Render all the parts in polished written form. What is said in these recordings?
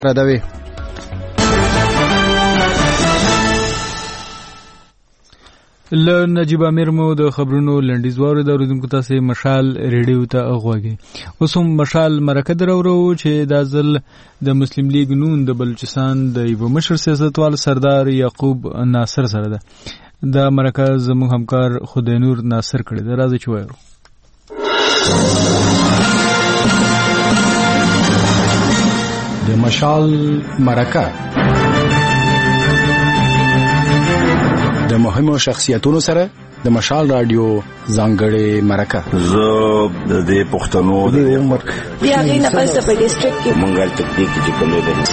ردوي له نجیب امیر مو د خبرونو لنډیز واورید او اوریدونکو تاسو مشال ریډیو ته اغواږي. اوس هم مشال مرکه درورو چې د ځل د مسلم لیگ نون د بلوچستان د یو مشر سیاستوال سردار یعقوب ناصر سره ده. د مرکه زموږ همکار خدای نور ناصر کړی ده. راځي چې وایو د مشال مرکه د مهمو شخصیتونو سره د مشال رادیو ځانګړې مرکه. زه د دې پښتنو د عمر بیا غي نه پس په ډیسټریکټ کې منګل تکتیک چې کومه ده.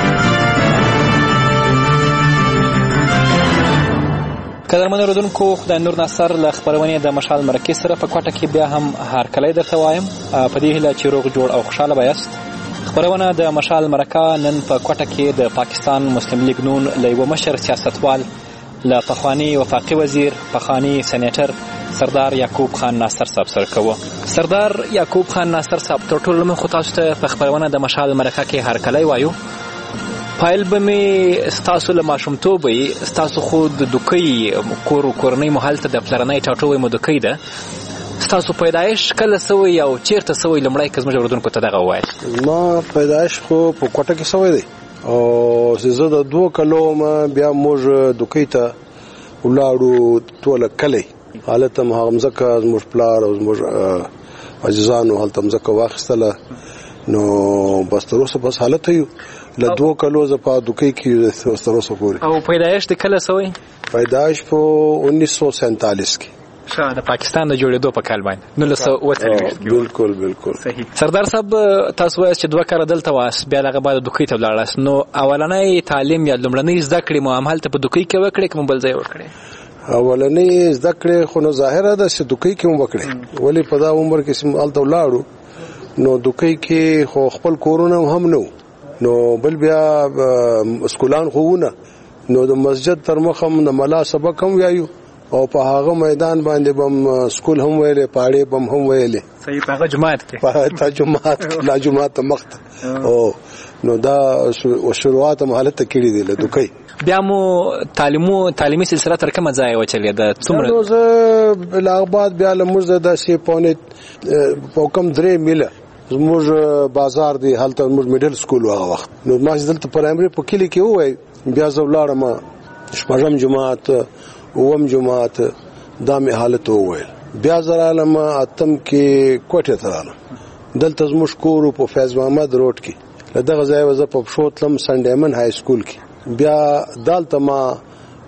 قدرمن اوریدونکو، خدای نور ناصر له خبرونې د مشال مرکه سره په کوټه کې بیا هم هرکلی درته وایم. په دې هیله چې روغ جوړ او خوشاله بایاست. خبرونه د مشال مرکه نن په کوټه کې د پاکستان مسلم لیگ نون له یو مشر سیاستوال له پخوانی وفاقي وزیر پخوانی سېنیټر سردار یعقوب خان ناصر صاحب سره کوو. سردار یعقوب خان ناصر صاحب تر ټولو مخ تاسو ته په خبرونه د مشال مرکه کې هرکلی وایو. پایل به می ستاسو له ماشومتوبې ستاسو خو د دوکۍ کورنۍ محل ته د پلرنۍ ټاټوبې مو دوکۍ ده. ستاسو پیدایش کله سوی او چیرته سوی لمړی که زموږ اوریدونکو ته دغه ووایاست. ما پیدایش خو په کوټه کې سوی دی او زه د 2 کلو ما بیا موږ دوکۍ ته ولاړو ټوله کلی حالت هم هغه مځکه زموږ پلار او زموږ عزیزانو هلته مځکه واخیستله. نو بس تر اوسه بس حالت یو له 2 کلو زه په دوکۍ کې تر اوسه پورې. او پیدایش د کله سوی؟ پیدایش په 1947 کې د پاکستان د جوړېدو په کال باندې 1948. بالکل صحیح. سردار صاحب تاسو وایئ چې 2 کاله دلته واست، بیا هغه بعد دوکۍ ته ولاړاست. نو اولنۍ تعلیم یا لومړنۍ زده کړې مو همالته په دوکۍ کې وکړې که مو بل ځای وکړې؟ اولنۍ زده کړې خو نو ظاهره ده چې دوکۍ کې مو وکړې، ولې په دا عمر کې چې هلته ولاړو نو دوکۍ کې خو خپل کورونه هم نه نو بل بیا سکولان خوونه نو د مسجد تر مخه د ملا سبق هم وایو او په هغه میدان باندې بم سکول هم ویلې، پاړې بم هم ویلې. صحیح. په هغه جماعت کې په جماعت لا جماعت مخت او نو دا شروعات هم حالت کړي دي له دوکۍ. بیا مو تعلیمي سلسله تر کومه ځای وچلې ده؟ څومره؟ نو زه لاغباد بیا لموږ د سی په کم 3 میله زموږ بازار دی هلته زموږ میډل سکول هغه وخت. نو ما دلته پرایمري په کلی کې وای بیا زه ولاړم شپږم جماعت اوم جماعت دا می حالت وویل. بیا زرالم اتم کې کوټه ترالم دلته زموږ کور په فیض محمد روډ کې دغه ځای وزه په شوتلم سنډیمن های سکول کې. بیا دالته ما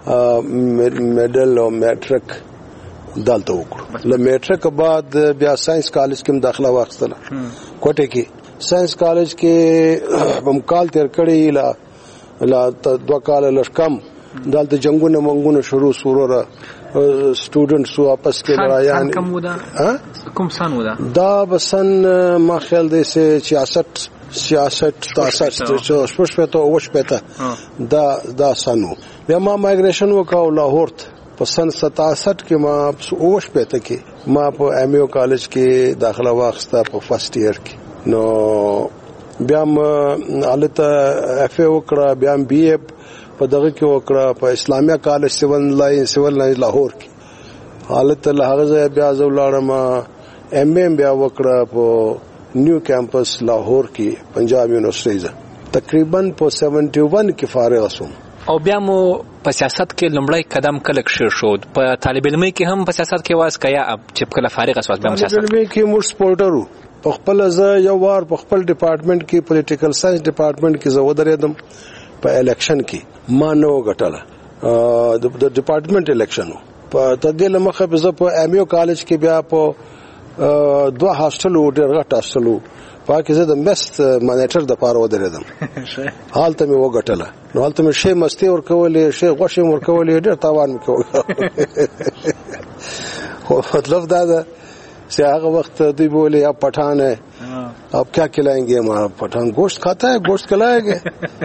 میډل او میټریک دالته وکړو. له میټریک بعد بیا ساينس کالج کې داخله واخیستله کوټه کې. ساينس کالج کې هم کال تیر کړی لا 2 کال لشکم دالته جنگونه منګونه شروع سوره سټوډنټس واپس کې لړایان. کوم سن ودا؟ دا بسن ما خیال دی سه 66 شپته دا سنو. بیا ما مایګریشن وکاو لاهور ته په سن 67 کې ما اوش پته کې ما په ایم یو کالج کې داخله واخسته په فرست ایئر کې. نو بیا ما الته اف ای وکړه، بیا بی ای په دغه کې وکړه په اسلامیه کالج سیول لاین لاهور کې. حالت له هغه ځای بیا زولاړم ایم ای بیا وکړه په نیو کیمپس لاهور کې پنجاب یونیورسيټي. تقریبا په 71 کې فارغ شوم. او بیا مو په سیاست کې لومړی قدم کله کښیر شو؟ په طالب علمي کې هم په سیاست کې واس کیا اب چې کله فارغ شوم بیا سیاست؟ طالب علمي کې موږ سپورټرو په خپل ځای یو وار په خپل ډپارټمنټ کې پولیټیکل ساينس ډپارټمنټ کې زه ودرېدم په الیکشن کې ما نو غټله د ډپارټمنټ الیکشن په تدل مخه به په ایم یو کالج کې بیا په 2 هاستل ډېر غټ هاستل پاکه زه د بیسټ مانیټر د پاره ودرېدم. حالت مې وګټله. نو حالت مې شی مستی ور کولې، شی غوښه ور کولې، ډېر تاوان مې کوو. خو مطلب دا ده چې هغه وخت دوی بوله یا پټان ہے اب کیا کھلائیں ما پٹھان گوشت کھاتا ہے گوشت کھلائیں گے.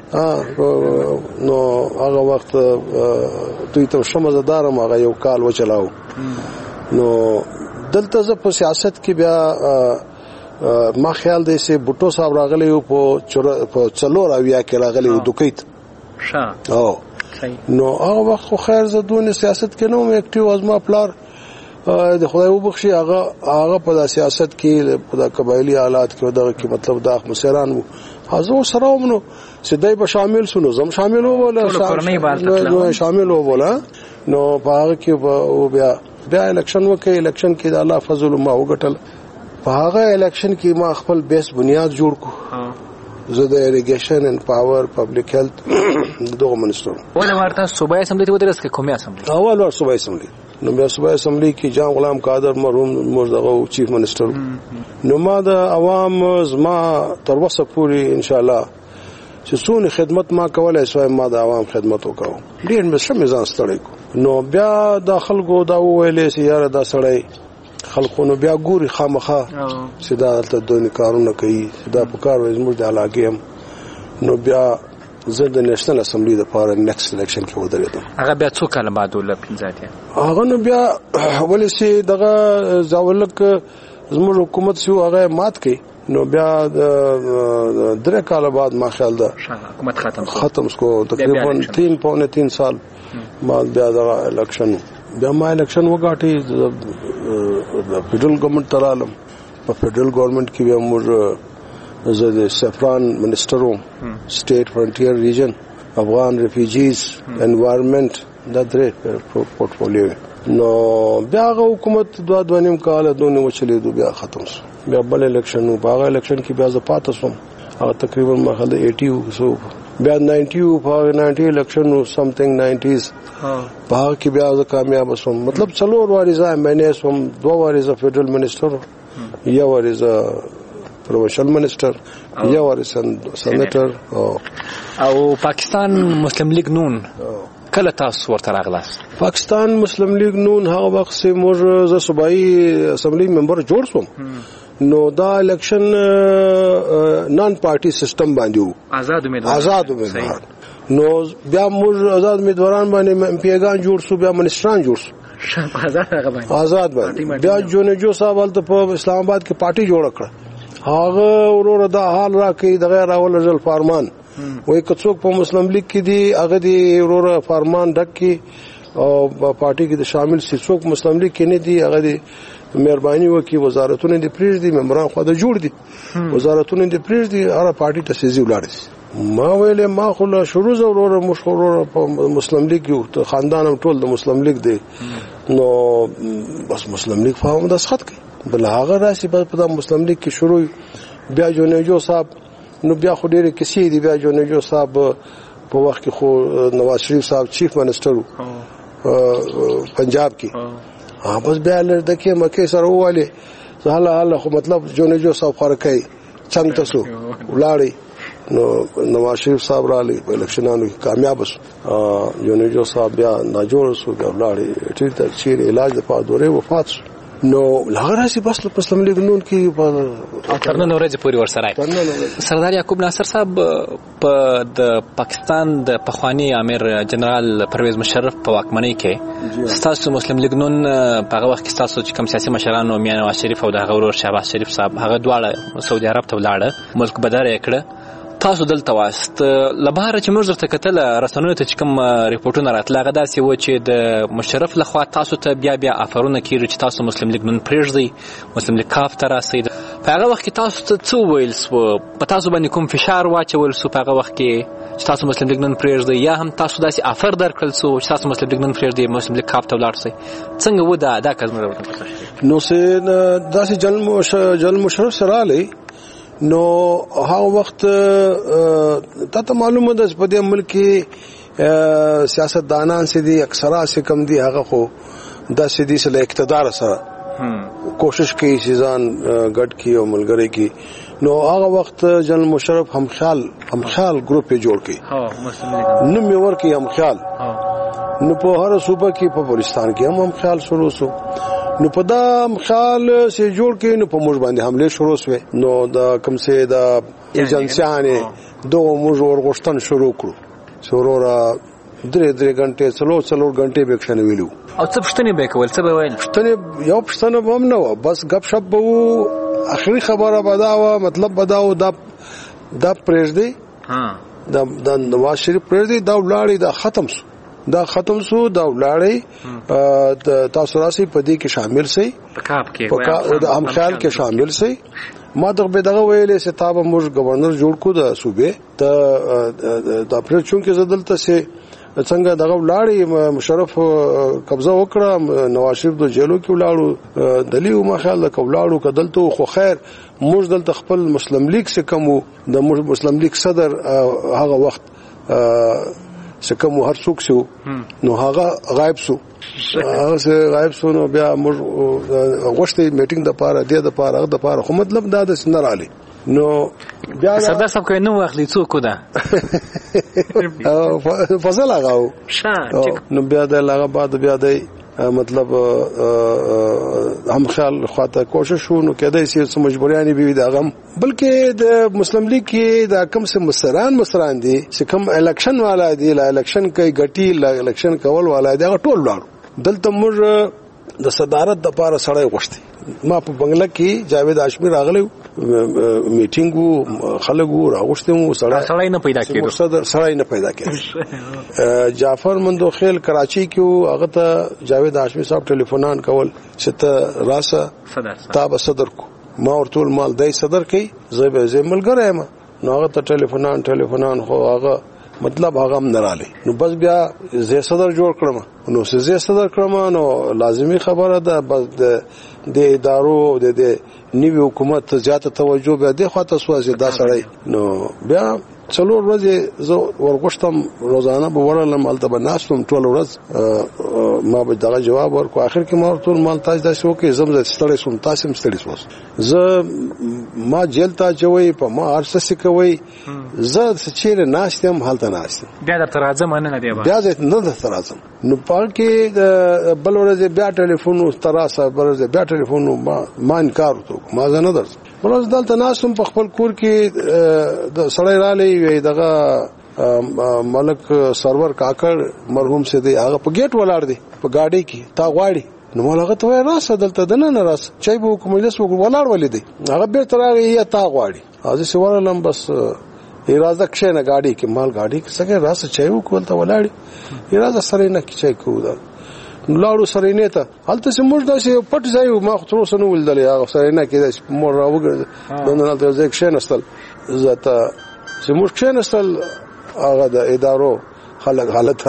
نو هغه وخت دوی ته شمزدار ما هغه یو کال و چلاو. نو دلته ز په سیاست کې بیا ما خیال دی چې بوټو صاحب راغلی او په څلور اویا کې راغلی او دوکیت او نو هغه وخت خو خیر زدون سیاست کې نو اکټیو ازما پلار د خدای وبخشي هغه په سیاست کې په قبایلی حالات کې دغه کې مطلب دا مسیران وو حاضر سره ومنو سیدای په شامل سونو زم شامل وو ولا شامل وو ولا نو هغه کې بیا الیکشن وکي الیکشن کې د الله فضل ما وګټل په هغه الیکشن کې ما خپل بیس بنیاد جوړ کو زه د اریګیشن اند پاور پبلک هیلث دغه منسټر ولا ورته صوبایي اسمبلی ته ودرس کې قومي اسمبلی اول ور صوبایي اسمبلی نو بیا صوبایي اسمبلی کې جام غلام قادر مرحوم مرزغه چیف منسټر نو ما د عوام زما تر وسه پوری ان شاء الله چې څونه خدمت ما کولای سوای ما د عوام خدمت وکاو ډیر مشه میزان ستړی کو نو بیا د خلکو دا ویلې چې یاره دا سړی خلکونو بیا ګوري خامخه سیدا ته دوی کارونه کوي دا په کار وایي زموږ د علاقې هم نو بیا زه د نېشنل اسمبلی د پاره نیکست الیکشن کې ودرېدم هغه بیا څو کاله بعد ول پنځاتیا هغه نو بیا ولې سي دغه ځاولک زموږ حکومت سو هغه مات کړي نو بیا درې کاله بعد ما خیال ده حکومت ختم کو تقریبا 3 سال بعد بیا دغه الیکشن بیا ما الیکشن وګاټي د فیډرل ګورنمنت ترالم په فیډرل ګورنمنت کې بیا موږ زه د سفران منسټر وم سټیټ فرنټیر ریجن افغان ریفیوجیز انوایرنمنت دا درې پورټفولیو نو بیا هغه حکومت دوه نیم کال دونه وچلېدو بیا ختم شو بیا بل الیکشن و هغه الیکشن کې بیا زه پاتې شوم هغه تقریبا ما خل 80 سو بیا 90 په 90 الیکشن و سمثینګ 90s په هغه کې بیا زه کامیاب شوم مطلب څلور واري زه مینه سوم دوه واري زه فیډرل منسټر یا واري زه پروینشل منسټر یا واري سېنیټر او پاکستان مسلم لیگ نون کله تاسو ورته راغلاست پاکستان مسلم لیگ نون هغه وخت سه موږ ز صوبایي اسمبلی ممبر جوړ شوم نو دا الیکشن نان پارټي سیستم باندې وو آزاد امیدوار نو بیا موږ آزاد امیدواران باندې پیغام جوړ شو بیا منسټران جوړ شو آزاد باندې بیا جونجو صاحب ولته په اسلام آباد کې پارټي جوړ کړه هغه ورور دا حال راکې د غیر اول رجل فارمان وای کڅوک په مسلم لیگ کې دی هغه دی ورور فارمان ډک کی او پارټي کې د شامل څوک مسلم لیگ کې نه دی هغه دی مهرباني وکي وزارتونه دي پریز دي ممبران خو د جوړ دي وزارتونه دي پریز دي هغه پارټي ته سيزي ولاړ ما ویله ما خو له شروع ضرور مشهور په مسلم لیگ یو خاندانم ټول د مسلم لیگ دی نو بس مسلم لیگ فهم د سخت کی بل هغه راشي په مسلم لیگ کې شروع بیا جونجو صاحب نو بیا خو ډېر کیسې دي بیا جونجو صاحب په وخت کې خو نواز شریف صاحب چیف منسټر پنجاب کې بس بیا لرده کې مکه سره واله حالا خو مطلب جونجو صاحب خورکای څنګه تاسو ولاړی نو نواز شریف صاحب را لې په الیکشنانو کامیاب شو جونجو صاحب بیا ناجوړ شو بیا ولاړی ټیټ تر علاج د پادورې وفات شو نو لغراسی بس په اسلام لیگ نون کې او ترنن ورځ پوری ورسره سردار یعقوب ناصر صاحب په د پاکستان د پخوانی امیر جنرال پرویز مشرف په واکمنۍ کې ستاسو مسلم لیگ نون په هغه وخت کې ستاسو چې کوم سیاسي مشرانو میاں نواز شریف او د هغه ورور شهباز شریف صاحب هغه دواړه سعودي عرب ته ولاړه ملک بدر کړه تاسو دلته واست لبهره چې موږ درته کتل رسنیو ته چې کوم ریپورتونه راتله هغه داسې و چې د مشرف لخوا تاسو ته بیا افرونه کیږي چې تاسو مسلم لیگ نن پرېږدئ مسلم لیگ کاف ته راسئ په هغه وخت کې تاسو ته څه وویل سوه په تاسو باندې کوم فشار واچول سو په هغه وخت کې چې تاسو مسلم لیگ نن پرېږدئ یا هم تاسو داسې افر درکړل سو چې تاسو مسلم لیگ نن پرېږدئ مسلم لیگ کاف ته ولاړ سئ څنګه و دا کار زموږ نو سه داسې جل مشرف سره علی نو هغه وخت ته معلومه ده په دې ملک کې سیاستدانان سي دي اکثره سي کم دي هغه خو د سيدي سره اقتدار سره کوشش کوي چې ځان ګډ کی او ملګری کی نو هغه وخت جنرال مشرف هم خیال ګروپ جوړ کړي نو میور کې هم خیال نو په هر صوبه کې په بلوچستان کې هم خیال شروع شو نو په دا خیال سي جوړ کې نو په موږ باندې حمله شروع شوه نو دا کوم سي دا ایجنسیانه دوه موږ ورغشتن شروع کړو شروع را درې غنټه څلور غنټه به ښنه ویلو او څه پښتنه به کول څه به ویل پښتنه یو پښتنه هم نه بس غب شپ وو اخري خبره بداوه مطلب بداو دا پرېږدي دا نواز شریف پرېږدي دا ولاړی دا ختم سو دا ولاړی تاسو راسي په دې کې شامل سي په هم خیال کې شامل سي ما دغه ویلې ستاب موږ گورنر جوړ کو د صوبې ته د اپریل چون کې زدلته سي څنګه دغه ولاړی مشرف قبضه وکړه نواز شریف د جیلو کې ولاړو دلیو ما خیال د کولاړو کدلته خو خیر موږ دلته خپل مسلم لیگ څخه کوم د مسلم لیگ صدر هغه وخت څخه کوم هر څوک شو نو هغه غایب شو نو بیا موږ غوښتي میټینګ د پاره د پاره خو مطلب دا د سنر علي نو بیا سردار صاحب کوي نو اخلي څوک ده فضل هغه نو بیا د هغه بعد بیا د مطلب هم خیال خاطر کوشش شو کېدای شي چې مجبوریانی به دا غم بلکې د مسلم لیگ کې دا کم سے مسران دي چې کم الیکشن والا دي لا الیکشن کوي غټي لا الیکشن کول والا دي ټول لاړو دلته موږ د صدارت د پاره سړی غوښتي ما په بنگله کې جاوید هاشمي راغلی میټینګ خلکو راغوښتم سړی نه پیدا کېدو سړی نه پیدا کېدو جعفر مندوخیل کراچي کې هغه ته جاوید هاشمي صاحب ټلیفونان کول چې ته راسه تاب صدر کو ما ورته مال دای صدر کوي زه ملګری یم نو هغه ته ټلیفونان خو هغه مطلب هغه هم نراله نو بس بیا زه صدر جوړ کړم نو زه صدر کړم نو لازمی خبره ده بس د ادارو د نیوی حکومت زیاته توجه به د خاطر سوازي دا سړی نو بیا څلور ورځې زه ورغښتم روزانه به ورلم الته بناستم ټول ورځ ما به دغه جواب ورکو اخر کې ما ټول مال تاج د شو کې زم ستړی سوم تاسو هم ستړی سوس زه ما جیل ته چوي په ما ارسس کوي زه چیرې ناشتم حالت ناشتم بیا د ترازم نه دی بیا نه د ترازم نو پاکي د بل ورځ بیا ټلیفون تراسه بل ورځ بیا ټلیفون ما انکار وکړ ما نه درځ ولز دلته ناسم په خپل کور کې د سړی را لې دغه ملک سرور کاکړ مرحوم سي دی هغه په گیټ ولاړ دی په گاډي کې تا غواړي نو مالغه ته راسه دلته دنه راس چای به کومجلس ولاړ ولې دی هغه به ترغه یا تا غواړي ازي سوالم بس اراده کښنه گاډي کې مال گاډي کې څنګه راسه چای وکول ته ولاړ اراده سره نه کې چای کوو لاړو سرینه ته حالت چې موږ داسې پټ ځایو ما خو تر سنو ولدل هغه سرینه کې داسې مور راوګر دنه ته ځکه شنستل زته چې موږ شنستل هغه د ادارو خلک حالت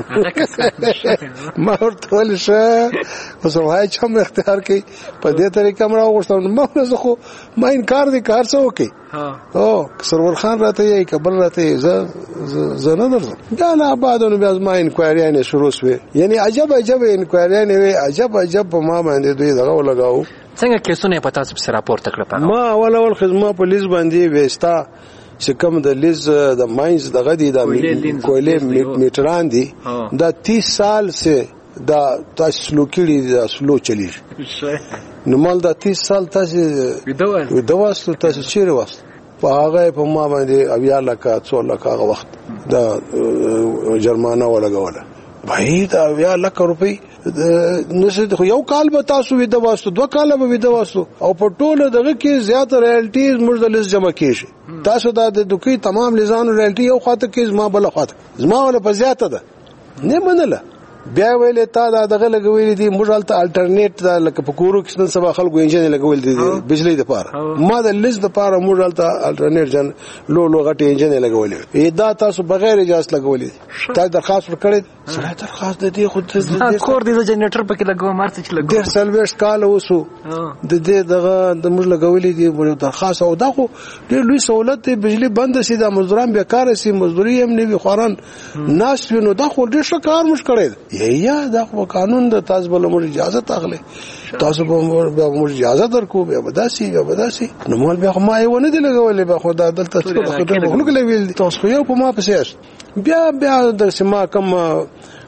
رااله ما ورته ول شه اوس وای چې هم اختیار کوي په دې طریقه مړ وغوښتم ما زه خو ما انکار دي کار څه وکي او سرور خان راته یې قبل راته زه نه درځم دا نه بعدونو بیا ما انکوایری نه شروع شوه یعنی عجب انکوایری نه وي عجب ما باندې دوی دغه لګاو څنګه کیسونه په تاسو سره راپورته کړل ما اول خدمت په لیز باندې وستا چې کوم د لیز د ماینز دغه دی د کویلې میټران دی دا 30 سال سه دا تاسو سلو کړي دا سلو چلی نو مال دا 30 سال تاسو ودواسلو تاسو چیرې واسه په هغه په ما باندې اویا لکه 4 لکه هغه وخت دا جرمانه ولګوله بای دا اویا لکه روپی نشد خو یو کال به تاسو وي د واسطو 2 کال به وي د واسطو او په ټوله دغه کې زیات رایلټیز مرزلس جمع کیږي تاسو دا د دوکي تمام لزان رایلټي یو خاطر کې زما بل خاطر زما ولا په زیاته ده نه منله بیا ویلې تا دا دغه لګوي دي موږ الټرنیټ دا لکه په کورو کې سن سبا خلکو انجن لګول دي بجلی د پاره ما د لیست د پاره موږ الټرنیټ جن لو غټي انجن لګولې دا تاسو بغیر اجازه لګولې تا درخواست ورکړې سره درخواست دي خو د کور دي جنریټر پکې لګو مارته چې لګو د سلويست کال وسو د دې دغه د موږ لګولې دي درخواست او دا خو ډېر لوی سہولت دی بجلی بند سي د مزدوران بیکار سي مزدوري هم نه وي خوران ناس نو دا خو ډېر ښه کار مش کړی یا دا قانون د تاسو بل مور اجازه تاغله تاسو به مور اجازه درکو به بداسي نو مول به ما یې ونه دی لګولې به خدا دلته څه خبره وکړلې ویل تاسو خو یو په ما پسې بیا د سما کم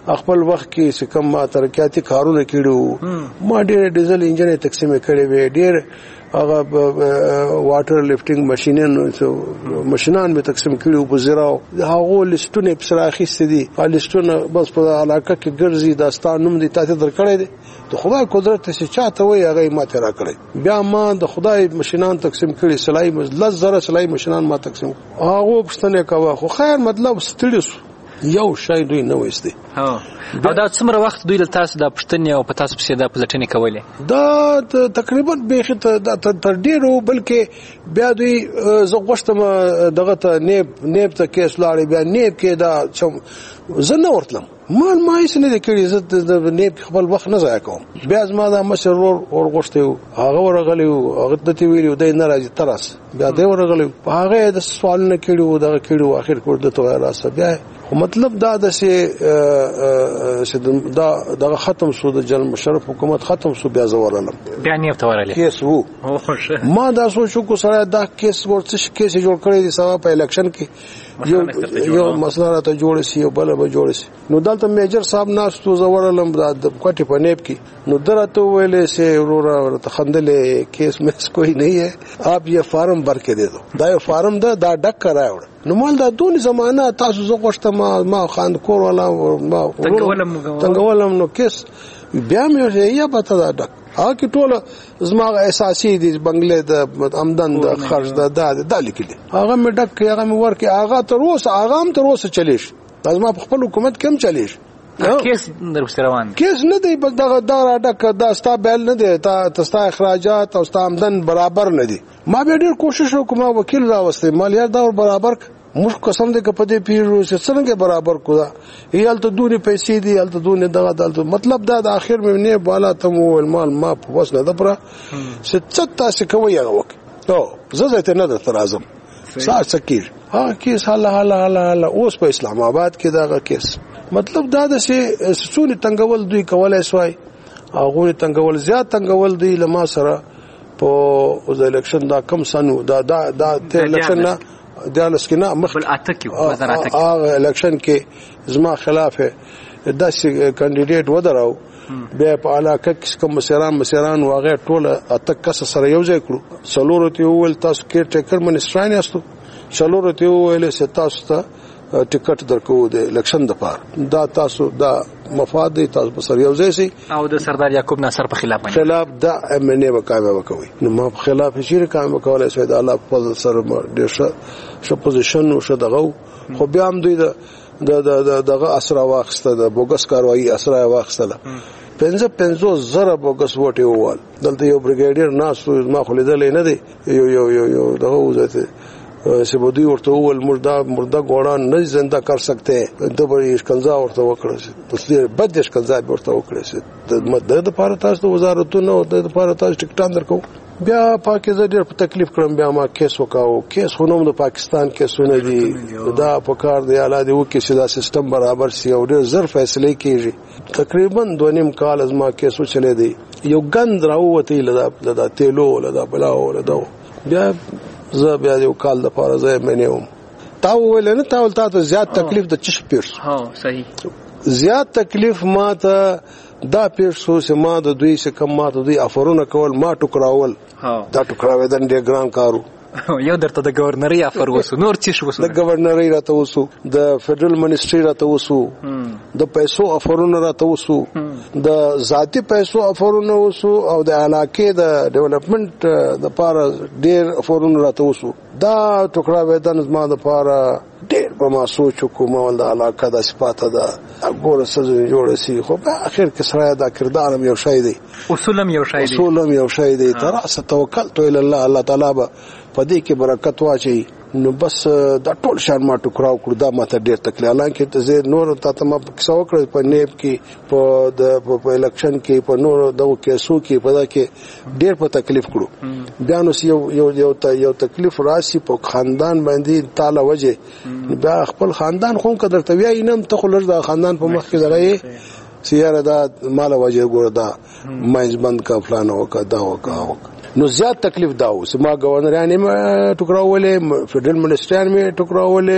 خپل وخت کې چې کوم ما ترقیاتي کارونه کړو ما ډېر ډیزل انجن تقسیم کړي وي ډېر هغه واټر لفټینګ ماشینان به تقسیم کړي په زراو هغه لیستونه په سراخي ستدي لیستونه بس په علاقه کې ګرځي داستان نوم دي تاسو درکړی دي د خدای قدرت چې چاته وي هغه ماته را کړی بیا ما د خدای ماشینان تقسیم کړي سلای لزر سلای ماشینان ما تقسیم هغه پښتنه کاوه خو خیر مطلب ستړي یو شای دوی نه وېستي او دا څومره وخت دوی له تاسو د پښتنې او په تاسو پسې د پلټنې کولې دا تقریبا به تر ډیرو بلکې بیا دوی زه غوښتم دغه ته نیب ته کیس لاړې بیا نیب کې دا زه نه ورتلم ما هیڅ نه کړی زه د نیب خپل وخت نه ضایع کوم بیا زما دا مشر ور غوښته هغه ورغلی هغه د تی ویلو دای نه راځي ترس بیا دی ورغلی هغه د سوال نه کړو دا کړو اخر کور د تو راسه بیا خو مطلب دا د چې دا ختم شو د جنرال مشرف حکومت ختم شو بیا زورالم بیا نیب ته ورغلی کیس وو ما دا سوچو کو سره دا کیس ورڅ کیس جوړ کړی دی سبا په الیکشن کې یو مسله راته جوړ شي او بل به جوړ شي نو دلته میجر صاحب ناس تو زورالم د کوټې په نیب کې نو درته ویلې چې ورور ته خندلې کیس مس کوئی نہیں ہے آپ یہ فارم بھر کے دے دو دا یو فارم دا ډک کراوړ نو مال دا دونی زمانہ تاسو زه غوښتم ما خاند کور ولا ما تنګولم نو کیس بیا مې یا پته دا ډک هغه کې ټول زما اساسي دي بنگله د آمدن د خرج د لیکلي هغه مې ډک هغه مې ورکه هغه تر اوسه چلیش لازم په خپل حکومت کې هم چلیش کیس در روان کیس نه دی بس دا ډک دا ستا بیل نه دی تاسو اخراجات او ستا آمدن برابر نه دي ما به ډیر کوشش وکم وکیل راوستي مالیات دا برابر مخ قسم دې کپدې پیرو څنګه برابر کو دا یال ته دونی پیسې دي یال ته دونی دغه دلته مطلب دا د اخر مې نه بالا تم المال ما وسنه د پر ست تاسو کوي هغه وخت او زه ته نه در اعظم سار سکیر کیس حالا اوس په اسلام آباد کې دا کیس مطلب دا د سونی تنگول دوی کولای شوی هغه تنگول زیات تنگول دوی لما سره په د الیکشن دا کم سنو دا ته الیکشن نه دیالس کې نه مخ الیکشن کې زما خلاف دا کاندیدټ ودراو بیا په علاقه کې کوم مسیران واغې ټوله اتک کس سره یو ځای کړو څلورته ول تاسو کې ټیکر منسټران یاستو څلورته ول تاسو ته ټیکټ درکو د الیکشن د پار دا تاسو دا مفاد دي تاسو سره یو ځای سي او د سردار یعقوب ناصر په خلاف دا امنه وکاوه وکوي نو ما په خلاف شیر کام وکولای سوی دا الله په سره ډیر ښه پوزیشن او ښه دغه خو بیا هم دوی دغه اسرا واخسته د بوګس کاروایی اسرا واخسته 55 زره بوګس وټي ووال دلته یو بریګیډیر ناس ما خلیدل نه دی یو دغه وځته سبودی ورته ول مردا ګوړان نه زنده کر سکتے د بری اشکنزا ورته وکړه تصویر بد اشکنزا ورته وکړه د مدد لپاره تاسو وزارتونو د لپاره تاسو ټیکټان درکو بیا پاکستان ډیر په تکلیف کړم بیا ما کیس وکاو کیس خونوم د پاکستان کیسونه دي دا په کار دی اعلی دی وکي چې دا سیستم برابر سی او ډیر زر فیصله کیږي تقریبا 2.5 کال از ما کیسو چلے دی یو غند راوتی لدا تیلو لدا بلاو لدا بیا زه بیا یو کال د پاره زه مینوم تا ویل نه تا ته زیات تکلیف د چش پیرس صحیح زیات تکلیف ما ته دا پیرسو چې ما د دوی څخه کم ما ته دوی افرونه کول ما ټکراول دا ټکراوې د ډیر ګران کارو یو درته د گورنري افر وسو نور څه شو د گورنري راته وسو د فدرل منسټري راته وسو د پیسو افرونه راته وسو د ذاتی پیسو افرونه وسو او د علاقې د ډیولپمنٹ د پاره ډیر افرونه راته وسو دا ټکړه وېدان زما د پاره ډیر په ما سوچ کوم ول د علاقې د صفاته د ګور سره جوړ شي خو په اخر کې سره دا کردار یو شی دی اصولم یو شی دی تر اسه توکل تو الله تعالی پدې کې برکت واچي نو بس دا ټول شان ما ټکراو کړ دا ماته ډیر تکلیف حالانکه ته زه نور ته ما کیسه وکړ په نیب کې په الیکشن کې په نور دغه کیسو کې په دا کې ډیر په تکلیف کړو بیا نو یو تکلیف راشي په خاندان باندې تعالی وجه بیا خپل خاندان خو قدر ته وی نم ته خلر دا خاندان په مخ کې دغه سیاره دا مال وجه ګور دا مایز بند کا فلان وکا دا وکا نو زیات تکلیف داو چې ما گورنرانه ټکراولې فدرل منسټر می ټکراولې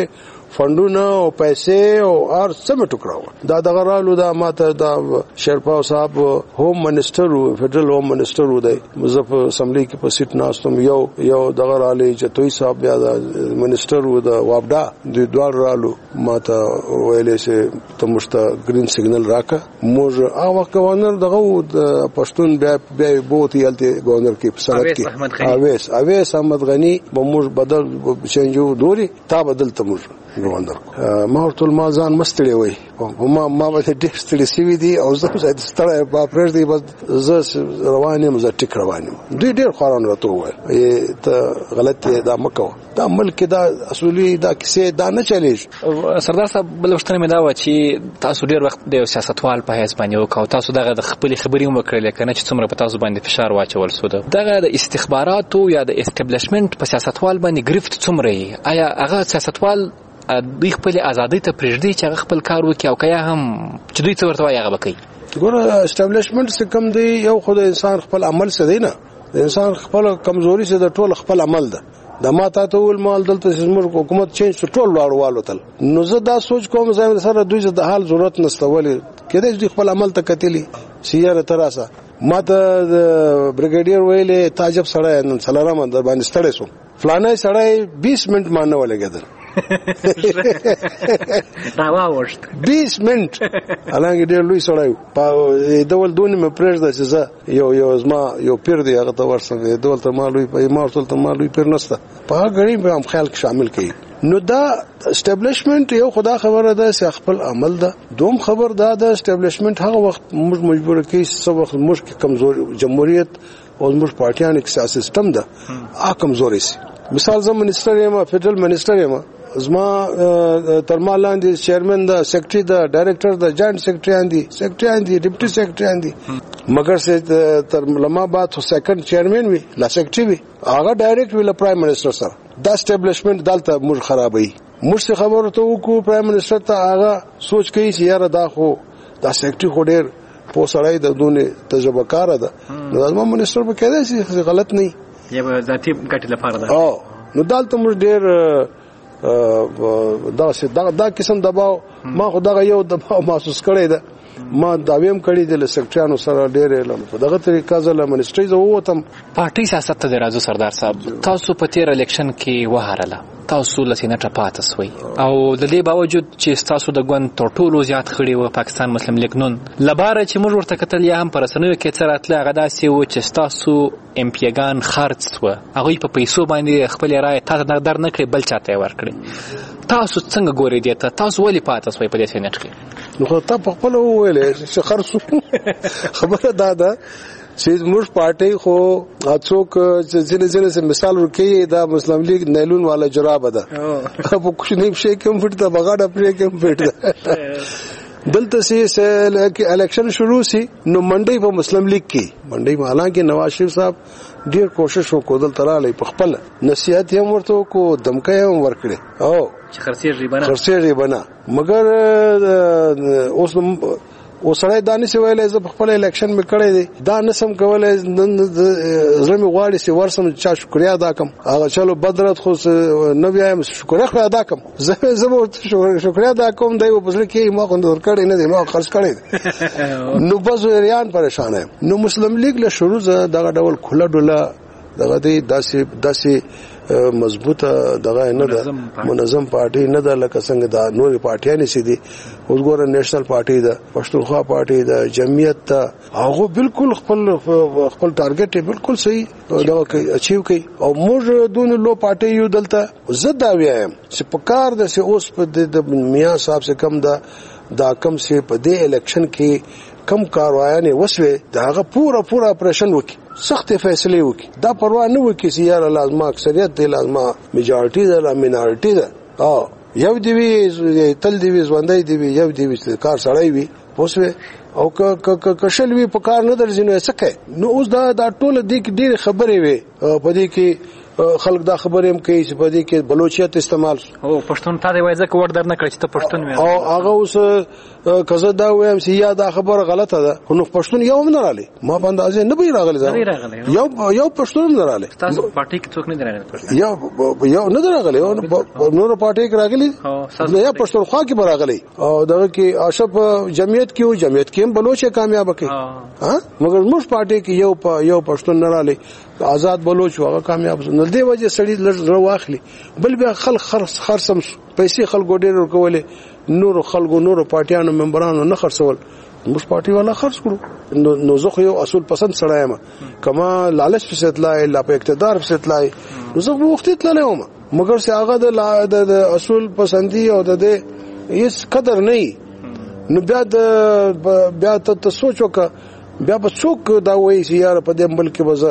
فندونه او پیسې او ار سم ټکراو دا دغه رالو دا ماته دا شیرپاو صاحب هوم منسٹر او فدرل هوم منسٹر و دی مزف اسمبلی کې په سیټ ناستم یو دغه رالي چتوي صاحب بیا دا منسٹر و دا وابډا د دوار رالو ماته ویلې چې تمشته گرین سیګنل راکا موږ هغه گورنر دغه پښتون بیا بوت یلته گورنر کې سرحد کې اویس احمد غنی بموږ بدل چینجو دوري تا بدل تموږ گورنر ما ورته ما ځان مستړی وای ما به ډېر ستړي سوي دي او زه ستړی په پرېږ دی بس زه روان یم زه ټیک روان یم دوی ډېر خواران راته وویل ته غلط دی دا مه کوه دا ملک دا اصولي دا کیسې دا نه چلیږي. سردار صاحب بله پوښتنه مې دا وه چې تاسو ډېر وخت د یو سیاستوال په حیث باندې وکړو تاسو دغه د خپلې خبرې هم وکړلې که نه چې څومره په تاسو باندې فشار واچول سو دغه د استخباراتو یا د اسټبلیشمنټ په سیاستوال باندې ګرفت څومره یې آیا هغه سیاستوال دوی خپل ازادۍ ته پرېږدي چې هغه خپل کار وکړي او که یا هم چې دوی څه ورته وایي هغه به کوي؟ ګوره اسټبلیشمنټ څه کم دی یو خو د انسان خپل عمل څه دی نه د انسان خپل کمزوري څه د ټول خپل عمل ده د ما ته ول مال دلته زموږ حکومت چینج ټول لاړوالو تل نو زه دا سوچ کوم زم سره دوی د حال ضرورت نشته ولې کله دوی خپل عمل ته کتلی سیاره تراسه ما ته بریګیډیر ویلې تاجب سړی نن سلام در باندې ستړی سو فلانه سړی 20 منټ مانه ولګیدل راوښت 20 منټ الانګ ډېر لوی سړی په ډول دونی مې پرېږده چې زه یو زما یو پیر دی هغه ته ورسره ډول ته مالوي په مارتل ته مالوي پیر نشته په غړي به هم خیال شامل کړي نو دا اسټابلیشمنت یو خدا خبره ده چې خپل عمل ده دوم خبر دا ده اسټابلیشمنت هغه وخت موږ مجبور کړي چې وخت موږ کمزور جمهوریت او موږ پارټیان کې سیاسي سیستم ده کمزوري سي مثال زم منسٹر یم فدرل منسٹر یم زما ترما لاندې چیرمن دا سیکرټری دا ډایریکټر دا جوائنٹ سیکرټری اندي ډیپټي سیکرټری اندي مگر سے تر لما بعد سیکنڈ چیرمن وی لا سیکرټری وی هغه ډایریکټ وی له پرایم منسٹر سره دا اسټابلیشمنت دالته موږ خرابوي موږ خبرو ته وکړو پرایم منسٹر ته هغه سوچ کوي چې یاره دا خو دا سیکرټری خو ډیر پوسړای د دونه تجربه کار ده نو زما منسٹر به کېدای شي غلط نه یا به ذاتی ګټه لپاره ده نو دالته موږ ډیر دا قسم دباو ما خو دغه یو دباو محسوس کړی ده ما داویم کړی د سیکرټریانو سره ډېر علم په دغه طریقه ځله منسټری زه ووتم پارټي سیاست ته راځو سردار صاحب تاسو په تیر الیکشن کې وهارله تاسو لسینټه پاتې سوی او د دې باوجود چې تاسو د ګوند تر ټولو زیات خړې و پاکستان مسلم لیگ نون لباره چې موږ ورته کتل یا هم پر رسنیو کې څه راتله هغه داسې و چې تاسو امپیګان خرڅ سوه هغوی په پیسو باندې خپل رایې تاسو نقدر نه کړې بل چاته یې ورکړې تاسو څنګه ګورئ دې ته تاسو ولې پاتې سوی په دې سینټ کې نو خو تا په خپل وویلې چې خرڅ خبره دا ده چې موږ پارټي خو اڅوک ځینې مثال ورکړي دا مسلم لیگ نیلون والا جراب ده په کوشنی شي کوم فټ ته بغاډه پرې کوم فټ ده دلته سي الیکشن شروع سي نو منډي په مسلم لیگ کې منډي حالانکه نواز شریف صاحب ډیر کوشش وکړ دلته رااله په خپل نصيحت هم ورته کو دمکه هم ورکړي او خرڅي بنا مگر اوس سره دانش ویلې زه په خپل الیکشن مې کړی دی دا نسم کولای زړه مې غواړي چې ورسم چا شکریا ادا کوم هغه چلو بدرت خو نه بیایم شکریا ادا کوم زه شکریا ادا کوم دی په ځل کې ما کوم ورکړی نه دی ما خرڅ کړی نو بس ریان پریشان یم نو مسلم لیگ له شروع دغه ډول کله ډوله دغه دی داسې مضبوطه دغه نه ده منظم پارټي نه ده لکه څنګه دا نور پارټیان سي دي اوس ګوره نېشنل پارټي ده پښتونخوا پارټي ده جمعیت ته هغه بالکل خپل ټارګټ بالکل صحیح دا اچیو کوي او موږ دون لو پارټي یو دلته زه دا وایم چې په کار د اوس په د میاں صاحب سے کم دا کم سے په دې الیکشن کې کم کاروایانه وسوي داغه پورا اپریشن وکي سخت فیصله وکي دا پروا نه وکي چې یار لازمه اکثریت دی لازمه میجارټي دی لا مینارټي دی یو دی تل دی ژوندۍ دی یو دی کار سړی وي وسوي او کشل وی په کار نه درځنه سکه نو اوس دا ټوله د ډېر خبرې وي په دې کې خلک دا خبرې هم کوي چې په دې کې بلوچیت استعمال او پښتون ته دی وایي ځکه ور در نه کړی چې ته پښتون وې او هغه اوس کزه دا وایم چې یا دا خبره غلطه ده نو پښتون یو هم نه رالی ما په اندازې نه به راغلی یو پښتون نه رالی تاسو پارټي کې څوک نه راغلی یو نه راغلی نور پارټي کې راغلی یا پښتونخوا کې راغلی او دغه کې اشف جمعیت کې هم بلوچ کامیاب کړي ها مګر موږ پارټي کې یو پښتون نه رالی آزاد بلوچ هغه کامیاب نه دی وجه سړی لږ واخلي بل بیا خلک خرڅم پیسې خلکو ډېر ورکولې نور خلکو نور پارټیانو ممبرانو نه خرڅول موږ پارټي والا خرڅ کړو نو زه خو یو اصول پسند سړی یم کما لالچ په ستلای لا په اقتدار په ستلای نو زه وخت تللی وم مګر چې هغه د اصول پسندي او د هیڅ قدر نه نو بیا ته سوچ وکړه بیا به څوک دا وایي چې یار په دې ملک کې وزه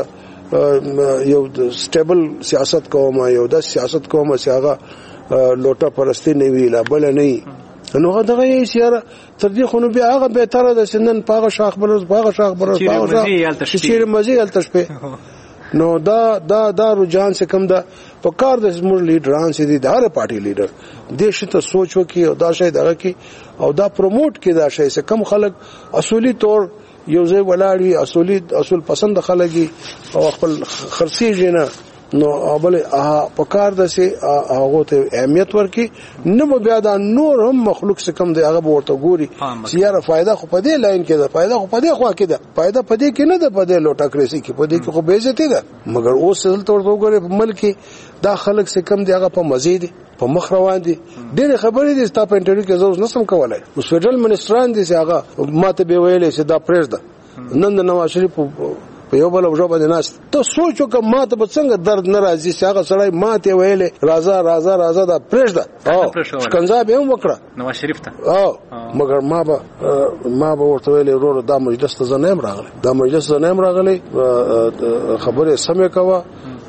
یو سټیبل سیاست کوم یو د سیاست کوم چې هغه لوټه پرستی نه ویلا بل نه نو هغه دغه یې سیاره تر دې خو نو بیا هغه به تر د سنن پاغه شاخ بر چیرې مزي التشبه نو دا رجحان سے کم دا په کار د زموږ لیډران سي دي د هر پارټي لیډر دیش ته سوچ وکي او دا شی دغه کی او دا پروموټ کی دا شی سے کم خلک اصولي طور یو ځای ولاړ اصول پسند خلګي او خپل خرسي جنا نو اول په کار د سي هغه ته اهمیت ورکي نو بیا دا نور هم مخلوق سے کم دی هغه ورته ګوري چې یاره فائدہ خو په دې لاین کې ده فائدہ خو په دې خوا کې ده فائدہ په دې کې نه ده په دې لوټاکراسي کې په دې کې خو به عزت ده مګر اوس دلته ورته وګوري په ملک دا خلک سے کم دی هغه په مزید په مخ روان دي ډېر خبرې دي ستا په انټرویو کې زه نسم کولای اوس فدرال منسټران دي چې هغه ماته به ویلې چې دا پریزده نن د نواز شریف په یو بل وجو باندې ناس ته سوچو که ماته به څنګه درد ناراضي چې هغه سړی ماته ویلې راځه دا پریزده او شکنځا به هم وکړه نواز شریف ته مګر ما به ورته ویلې ورور دا مجلس ته زه نه یم راغلی خبرې سمې کوه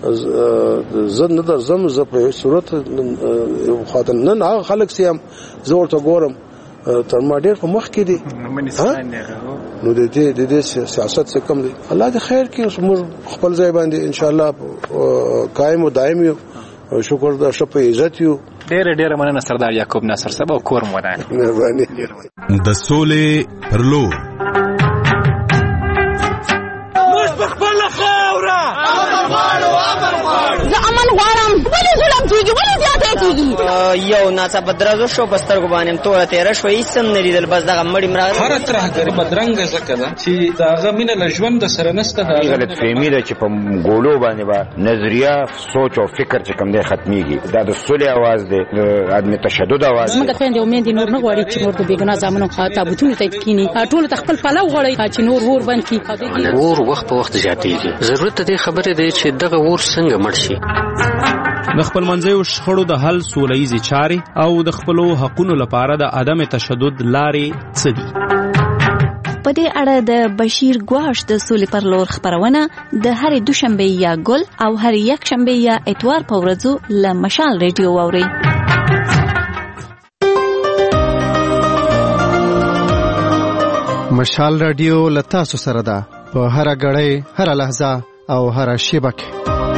زه نه درځم زه په صورت خاطر نن هغه خلک سیم زه ورته ګورم تر ما ډېر په مخ کې دي نو د دې سیاست څخه کم دي الله دې خیر کړي موږ خپل ځای باندې ان شاء الله قائم او دائم یو شکر د شپه عزت یو ډېر مننه سردار یعقوب ناصر صاحب او کور مودان مهرباني د سولې پر لور موږ خپل خاوره زه امن غواړم ولې ظلم کیږي ولې زیاته کیږي یو ناڅه بدرازو شو بستر کو باندې توره تیر شو هیڅ نه لیدل بس دغه مړی مراد هر ترهګر بدرنګ زکه ده چې داغه مینه لژوند سره نسته دا غلط فهمي ده چې په ګولو باندې با نظریه سوچ او فکر چې کوم دی ختميږي دا د سولې आवाज دی د عدم تشدد आवाज موږ ته د امید نور نه غواړي چې نور د بیګنا زمونو تابوتونه ته کینی ټول تخپل پلو غواړي چې نور ور باندې کی ور وخت په وخت زیاتېږي ضرورت دې خبره دی چې دغه ور څنګه مړ شي د خپل منځیو شخړو د حل سوله‌ییزې چارې او د خپلو حقونو لپاره د عدم تشدد لارې څه دي په دې اړه د بشیر ګواش د سولې پر لور خبرونه د هرې دوشنبه یا ګل او هرې یکشنبه یا اتوار په ورځو له مشال ریډیو واورئ مشال رادیو له تاسو سره ده په هر غړی هر لحظه او هر شیبه کې